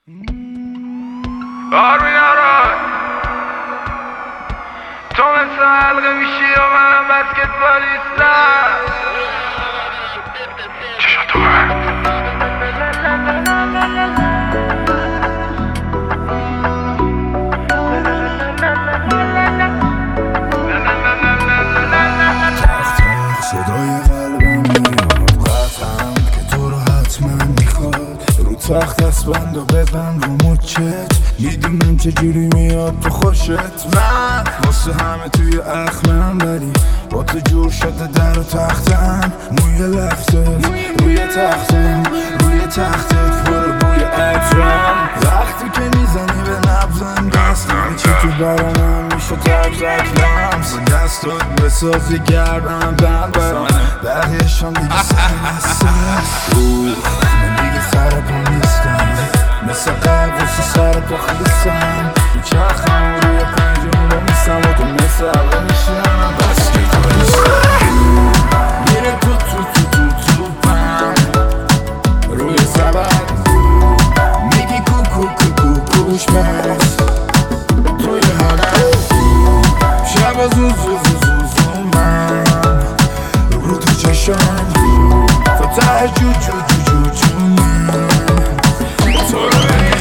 آرمین آرای تو مثل حلقه میشی و منم بسکتبالیستم. چشاتو صدای قلبم میاد قطعم که تو رو حتما میخواد. رو تخت دست بند و ببند رو مچت. میدونم چجوری میاد تو خوشت. من واسه همه توی اخمم ولی با تو جور شده در و تختم. موی لفتت روی تختم روی تختت برو بوی عطرم. وقتی که میزنی به نبزم دست چی تو برامم میشه تب زد لمس. با دستات بسازی گردم بند برام بعدشم دیگه سر نسته. من دیگه سر پا نیستم مثل قبل واسه سر پا خیستم. میچرخم روی پنجم رو میستم و تو مثل اول میشم بسکتبالیستم. میره تو پم روی سبد میگی کوش بس توی حالت شب زو من رو تو چشم تو ته جو من تو رو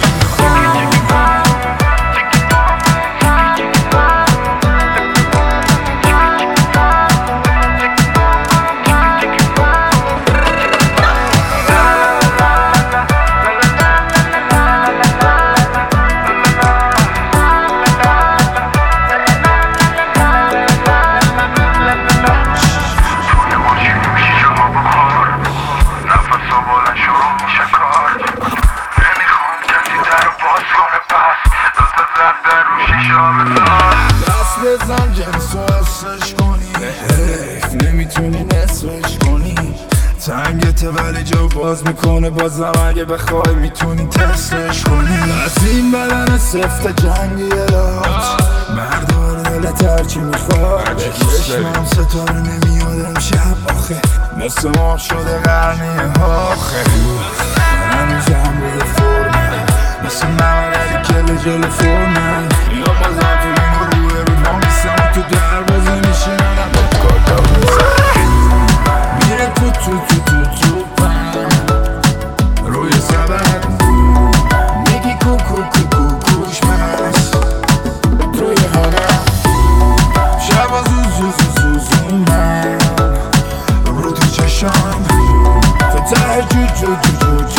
دست بزن جنس و حسش کنی. حیف نمیتونی نصفش کنی. تنگته ولی جا باز میکنه بازم اگه بخوای میتونی تستش کنی. از این بدن سفت جنگی الهات مردار دلت هرچی میخواد. چشمم ستاره نمیاد امشب آخه مثل ماه شده قرنیه آخه. من هنوزم روی فرمه مثل ممرلی کل جلو فرمه. یا بازم تو این روی رو نامیستم و تو دروازه میشینم با کارتا بزن. میره تو پم روی سبد میگی کوش مس توی حالم شب زو من رو تو چشم تو ته جو